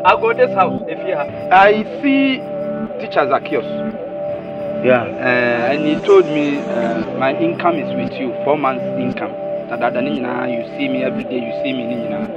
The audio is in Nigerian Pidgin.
I go this house if you have. I see teacher Zacchaeus. Yeah, and he told me my income is with you, 4 months income. You see me every day, you see me.